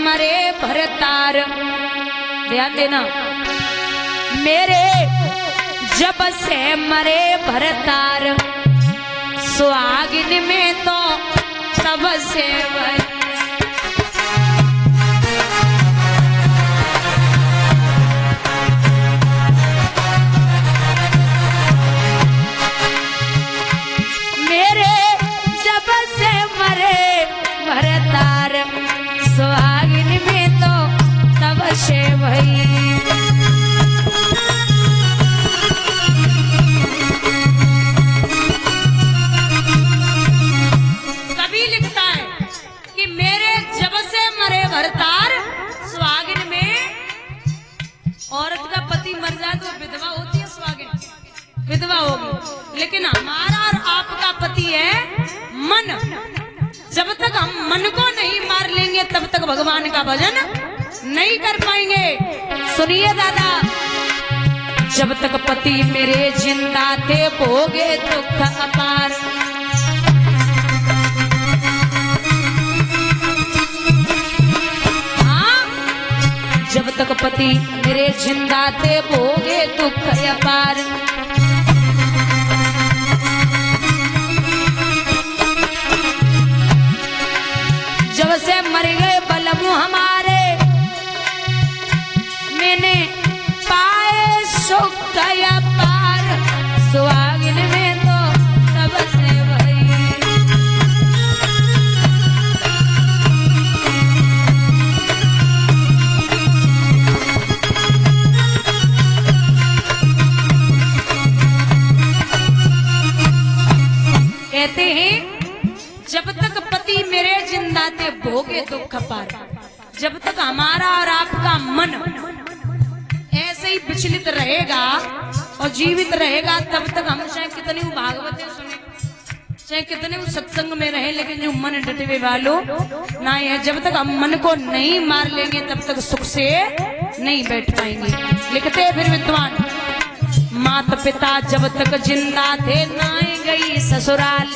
मरे भरतार, ध्यान देना, मेरे जब से मरे भरतार, सुहागिन में तो तब से वही। मेरे जब से मरे भरतार, सुहागिन में तो तब से वही। कवि लिखता है कि मेरे जब से मरे भरतार, सुहागिन में औरत का पति मर जाए तो विधवा होती है, सुहागिन विधवा होगी, लेकिन हमारा और आपका पति है मन। जब तक हम मन को नहीं मार लेंगे तब तक भगवान का भजन नहीं कर पाएंगे। सुनिए दादा, जब तक पति मेरे जिंदा थे भोगे दुख अपार, हाँ, जब तक पति मेरे जिंदा थे भोगे दुख अपार। जब से मर गए बलमु हमारे, मैंने पाए सुख अपार, सुहागिन में तो तब से वही। कहते हैं जब तक पति मेरे जिंदा थे भोगे दुख पार, जब तक हमारा और आपका मन ऐसे ही विचलित रहेगा और जीवित रहेगा, तब तक हम चाहे कितनी भागवतें सुने, चाहे कितने सत्संग में रहे, लेकिन जो मन डटे वालों ना है, जब तक हम मन को नहीं मार लेंगे तब तक सुख से नहीं बैठ पाएंगे। लिखते फिर विद्वान, माता पिता जब तक जिंदा थे नाई गई ससुराल,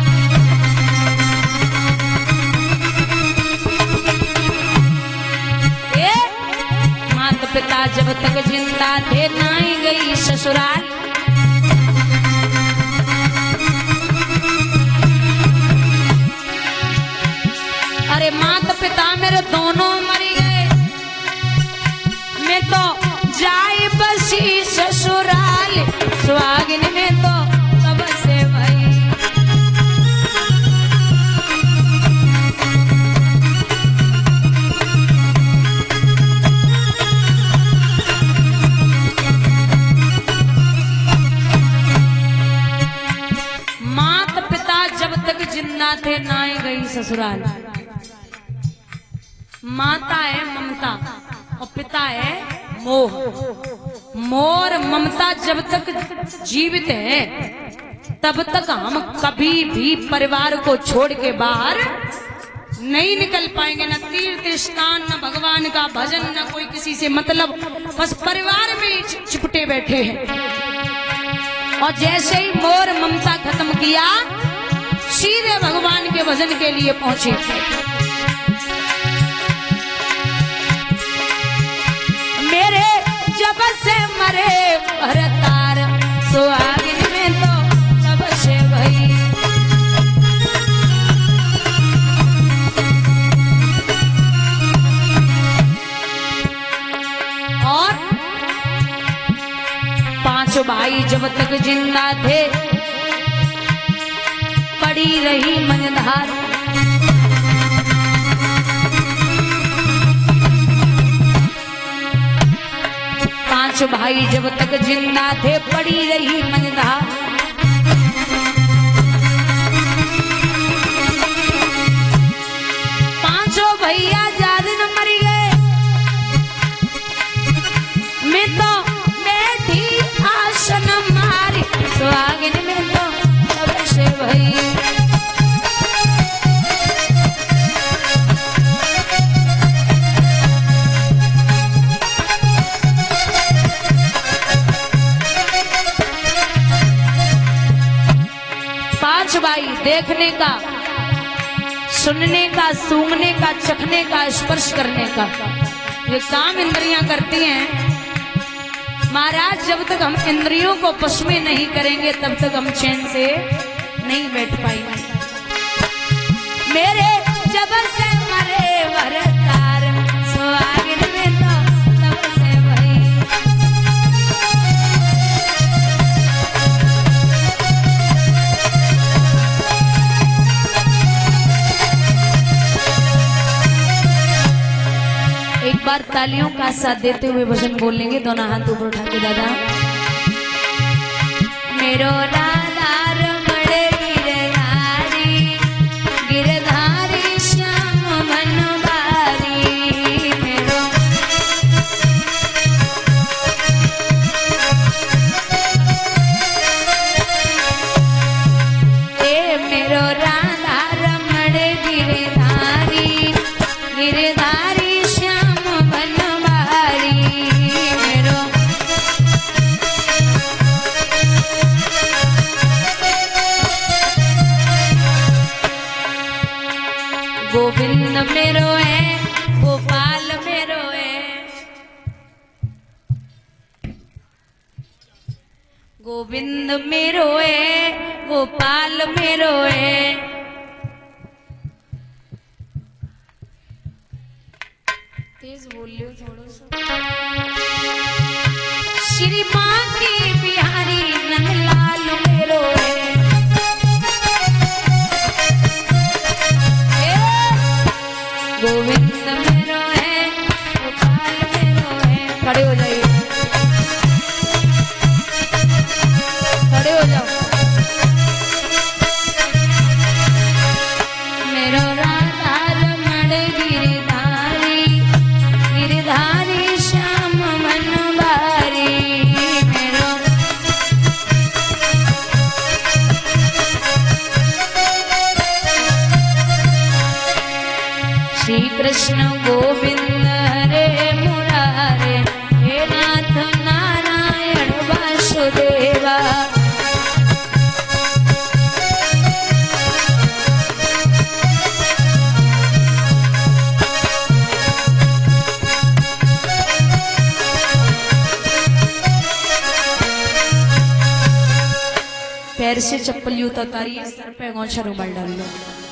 पिता जब तक जिंदा थे नाई गई ससुराल। अरे माता पिता मेरे दोनों मर गए, मैं तो जाई बसी ससुराल, सुहागिन में तो तब से वही। जिंदा थे नाई गई ससुराल। माता है ममता और पिता है मोह। मोर ममता जब तक जीवित है तब तक हम कभी भी परिवार को छोड़ के बाहर नहीं निकल पाएंगे। न तीर्थ स्नान, न भगवान का भजन, न कोई किसी से मतलब, बस परिवार में ही चिपटे बैठे हैं। और जैसे ही मोर ममता खत्म किया, सीधे भगवान के भजन के लिए पहुंचे। मेरे जब से मरे भरतार, सुहागिन में तो तब से वही। और पांचों भाई जब तक जिंदा थे पड़ी रही मंझधार। पांच भाई जब तक जिंदा थे पड़ी रही मंझधार। पांचों भैया ज्यादा न मर गए, मैं तो बैठी आसन मारी, सुहागिन में तो तब से वही। भाई देखने का सुनने का, सूंघने का, चखने का, स्पर्श करने का, ये काम इंद्रियां करती हैं। महाराज जब तक हम इंद्रियों को वश में नहीं करेंगे तब तक हम चैन से नहीं बैठ पाएंगे। मेरे जबर से मरे वरतार सुहागिन में तो तब से वही। एक बार तालियों का साथ देते हुए भजन बोलेंगे, दोनों हाथ ऊपर उठा के दादा। मेरो राधा रमणे गिरधारी, गिरधारी श्याम बनवारी। मेरो मेरो राधा रमणे गिरधारी, गिरधारी गोविंद मेरो है, गोपाल मेरो है, गोविंद मेरो है, गोपाल मेरो है। तेज बोलियो थोड़ा सा। श्री बांकी बिहारी नंदलाल मेरो है, गोविंद मेरो है, गोपाल मेरो है। खड़े हो जाइए, खड़े हो जाओ। मेरो राधा रमण गिरधारी, गिरधारी श्याम बनवारी। मेरो श्री कृष्ण गोविंद हरे मुरारे, हे नाथ नारायण वासुदेवा। पैर से चप्पल यूं उतारिए, सर पे गौछा रुमाल डाल लो।